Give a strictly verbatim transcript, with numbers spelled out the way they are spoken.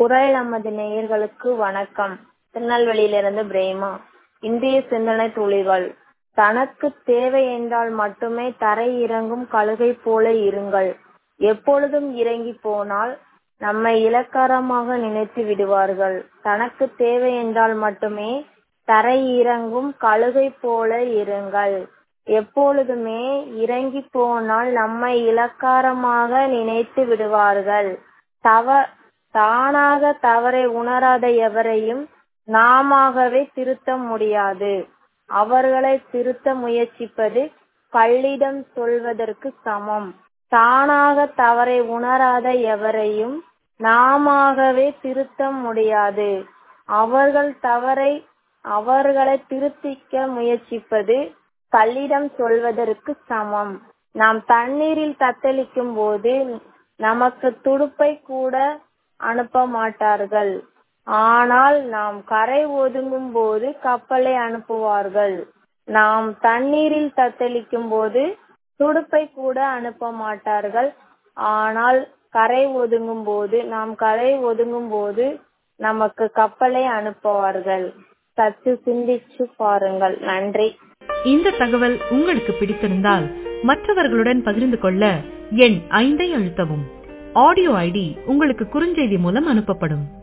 குரல் நமது நேயர்களுக்கு வணக்கம். திருநெல்வேலியிலிருந்து பிரேமா. இந்திய சிந்தனை துளிகள். தனக்கு தேவை என்றால் மட்டுமே தரை இறங்கும் கழுகை போல இருங்கள். எப்பொழுதும் இறங்கி போனால் நம்மை இலக்காரமாக நினைத்து விடுவார்கள். தனக்கு தேவை என்றால் மட்டுமே தரை இறங்கும் கழுகை போல இருங்கள். எப்பொழுதுமே இறங்கி போனால் நம்மை இலக்காரமாக நினைத்து விடுவார்கள். தவ தானாக தவறை உணராத எவரையும் நாமாகவே திருத்த முடியாது. அவர்களை திருத்த முயற்சிப்பது கல்லிடம் சொல்வதற்கு சமம். தானாக தவறை உணராத எவரையும் நாமாகவே திருத்த முடியாது. அவர்கள் தவறை அவர்களை திருத்திக்க முயற்சிப்பது கல்லிடம் சொல்வதற்கு சமம். நாம் தண்ணீரில் தத்தளிக்கும் போது நமக்கு துடுப்பை கூட அனுப்ப மாட்டார்கள். ஆனால் நாம் கரை ஒதுங்கும் போது கப்பலை அனுப்புவார்கள். நாம் தண்ணீரில் தத்தளிக்கும் போது துடுப்பை கூட அனுப்ப மாட்டார்கள். ஆனால் கரை ஒதுங்கும் போது நாம் கரை ஒதுங்கும் போது நமக்கு கப்பலை அனுப்புவார்கள். சற்று சிந்திச்சு பாருங்கள். நன்றி. இந்த தகவல் உங்களுக்கு பிடித்திருந்தால் மற்றவர்களுடன் பகிர்ந்து கொள்ள எண் ஐந்தை அழுத்தவும். ஆடியோ ஐடி உங்களுக்கு குறுஞ்செய்தி மூலம் அனுப்பப்படும்.